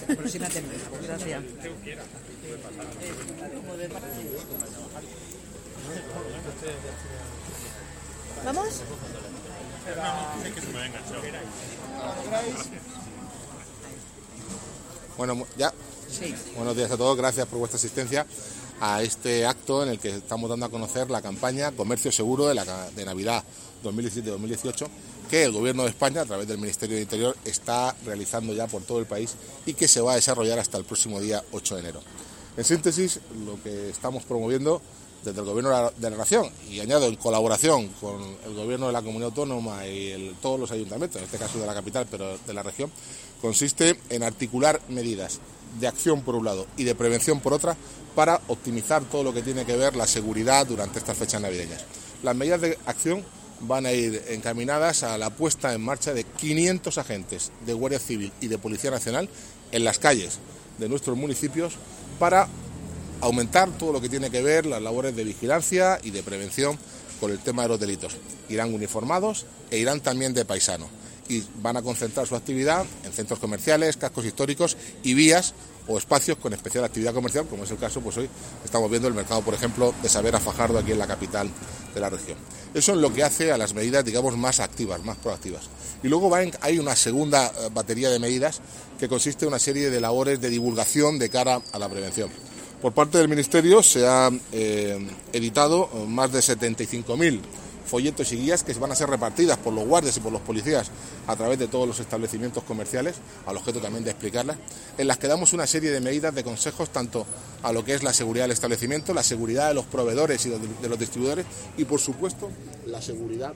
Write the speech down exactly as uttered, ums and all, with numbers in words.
Aproxímate. Gracias. ¿Vamos? Bueno, ya. Sí. Buenos días a todos, gracias por vuestra asistencia a este acto en el que estamos dando a conocer la campaña Comercio Seguro de, la, de Navidad dos mil diecisiete dos mil dieciocho, que el Gobierno de España, a través del Ministerio de Interior, está realizando ya por todo el país y que se va a desarrollar hasta el próximo día ocho de enero. En síntesis, lo que estamos promoviendo desde el Gobierno de la Nación, y añado en colaboración con el Gobierno de la Comunidad Autónoma y el, todos los ayuntamientos, en este caso de la capital, pero de la región, consiste en articular medidas de acción por un lado y de prevención por otra para optimizar todo lo que tiene que ver la seguridad durante estas fechas navideñas. Las medidas de acción van a ir encaminadas a la puesta en marcha de quinientos agentes de Guardia Civil y de Policía Nacional en las calles de nuestros municipios para aumentar todo lo que tiene que ver las labores de vigilancia y de prevención con el tema de los delitos. Irán uniformados e irán también de paisano y van a concentrar su actividad en centros comerciales, cascos históricos y vías o espacios con especial actividad comercial, como es el caso, pues hoy estamos viendo el mercado, por ejemplo, de Savera Fajardo, aquí en la capital de la región. Eso es lo que hace a las medidas, digamos, más activas, más proactivas. Y luego va en, hay una segunda batería de medidas que consiste en una serie de labores de divulgación de cara a la prevención. Por parte del Ministerio se han eh, editado más de setenta y cinco mil folletos y guías que van a ser repartidas por los guardias y por los policías a través de todos los establecimientos comerciales, al objeto también de explicarlas, en las que damos una serie de medidas de consejos tanto a lo que es la seguridad del establecimiento, la seguridad de los proveedores y de los distribuidores y, por supuesto, la seguridad